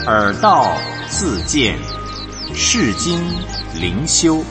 耳道自见，世经灵修。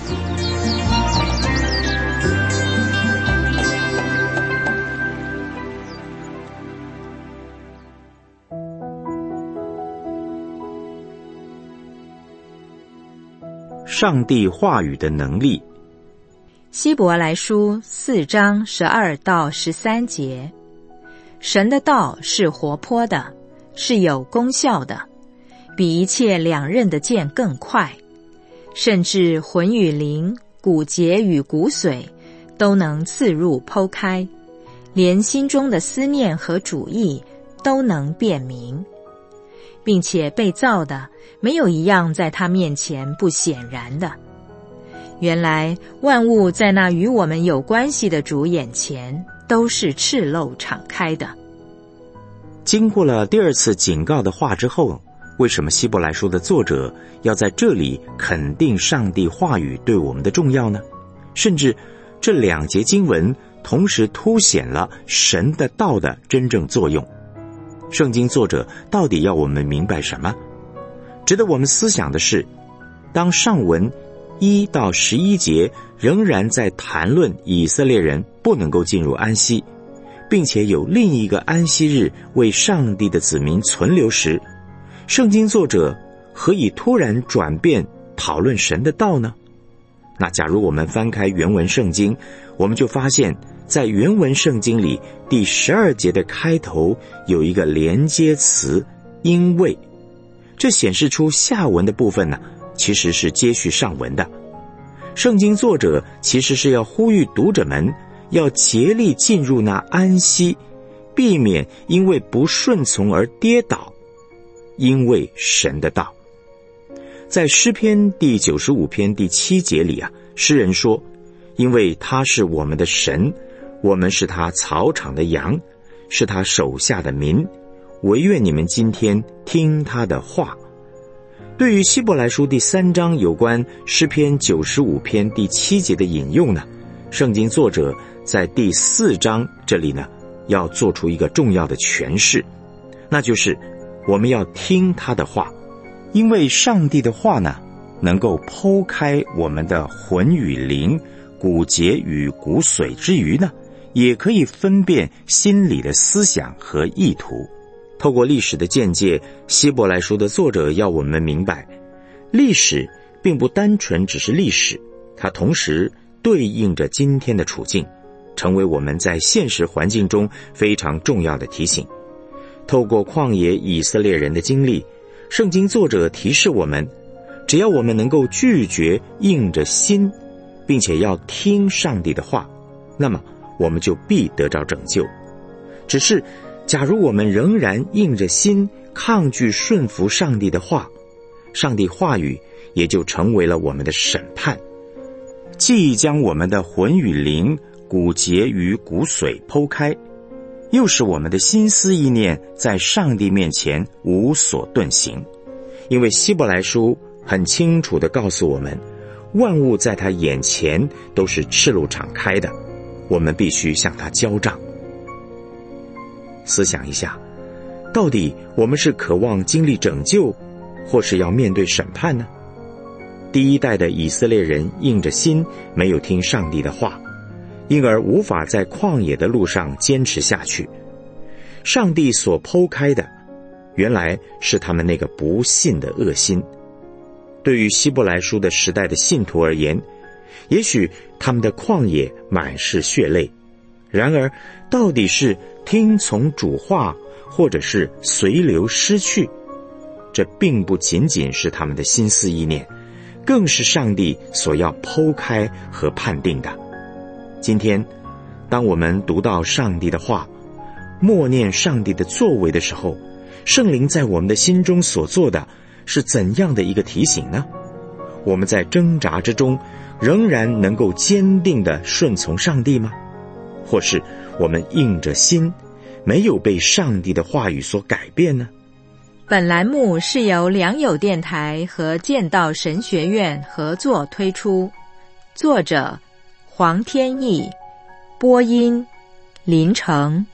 上帝话语的能力。 希伯来书4章12到13节，神的道是活泼的，是有功效的，比一切两刃的剑更快，甚至魂与灵、骨节与骨髓都能刺入剖开，连心中的思念和主意都能辨明，并且被造的没有一样在他面前不显然的。原来万物在那与我们有关系的主眼前都是赤露敞开的。 经过了第二次警告的话之后，为什么希伯来书的作者要在这里肯定上帝话语对我们的重要呢？甚至这2节经文同时凸显了神的道的真正作用。圣经作者到底要我们明白什么？值得我们思想的是，当上文1到11节仍然在谈论以色列人不能够进入安息，并且有另一个安息日为上帝的子民存留时，圣经作者何以突然转变讨论神的道呢？那假如我们翻开原文圣经，我们就发现在原文圣经里第12节的开头有一个连接词因为，这显示出下文的部分呢，其实是接续上文的。圣经作者其实是要呼吁读者们要竭力进入那安息，避免因为不顺从而跌倒，因为神的道。在诗篇第95篇第7节里诗人说，因为他是我们的神，我们是他草场的羊，是他手下的民，惟愿你们今天听他的话。对于希伯来书第3章有关诗篇95篇第7节的引用呢，圣经作者在第4章这里呢，要做出一个重要的诠释，那就是我们要听他的话，因为上帝的话呢，能够剖开我们的魂与灵、骨节与骨髓之余呢，也可以分辨心里的思想和意图。透过历史的见解，希伯来书的作者要我们明白，历史并不单纯只是历史，它同时对应着今天的处境，成为我们在现实环境中非常重要的提醒。透过旷野以色列人的经历，圣经作者提示我们，只要我们能够拒绝硬着心，并且要听上帝的话，那么我们就必得着拯救。只是假如我们仍然硬着心抗拒顺服上帝的话，上帝话语也就成为了我们的审判，既将我们的魂与灵、骨节与骨髓剖开，又使我们的心思意念在上帝面前无所遁形。因为希伯来书很清楚地告诉我们，万物在他眼前都是赤露敞开的，我们必须向他交账。思想一下，到底我们是渴望经历拯救，或是要面对审判呢？第一代的以色列人硬着心没有听上帝的话，因而无法在旷野的路上坚持下去。上帝所剖开的，原来是他们那个不信的恶心。对于希伯来书的时代的信徒而言，也许他们的旷野满是血泪，然而到底是听从主话，或者是随流失去，这并不仅仅是他们的心思意念，更是上帝所要剖开和判定的。今天当我们读到上帝的话，默念上帝的作为的时候，圣灵在我们的心中所做的是怎样的一个提醒呢？我们在挣扎之中仍然能够坚定地顺从上帝吗？或是我们硬着心没有被上帝的话语所改变呢？ 本栏目是由良友电台和建道神学院合作推出，作者黄天益，播音林成。